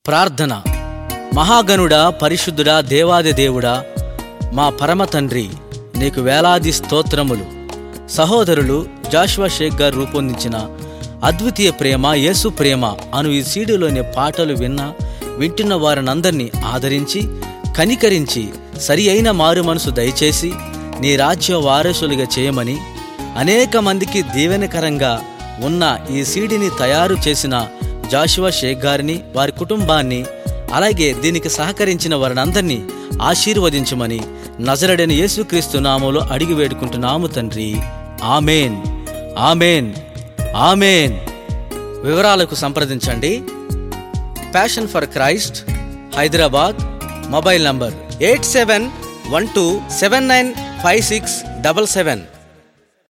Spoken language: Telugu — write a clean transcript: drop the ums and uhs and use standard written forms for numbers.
ప్రార్థన. మహాగణుడా, పరిశుద్ధుడా, దేవాది దేవుడా, మా పరమ తండ్రి, నీకు వేలాది స్తోత్రములు. సహోదరులు జాషువా షేక్ గారు రూపొందించిన అద్వితీయ ప్రేమ, యేసు ప్రేమ అను ఈ సీడీలోని పాటలు వింటున్న వారినందరినీ ఆదరించి, కనికరించి, సరి అయిన మారు మనసు దయచేసి నీ రాజ్య వారసులుగా చేయమని, అనేక మందికి దీవెనకరంగా ఉన్న ఈ సీడీని తయారు చేసిన జాషువా షేక్ గారిని, వారి కుటుంబాన్ని, అలాగే దీనికి సహకరించిన వారినందరినీ ఆశీర్వదించమని నజరేయుడైన యేసుక్రీస్తు నామములో అడిగి వేడుకుంటున్నాము తండ్రి. ఆమేన్, ఆమేన్, ఆమేన్. వివరాలకు సంప్రదించండి. Passion for Christ, Hyderabad. Mobile number 8712795677.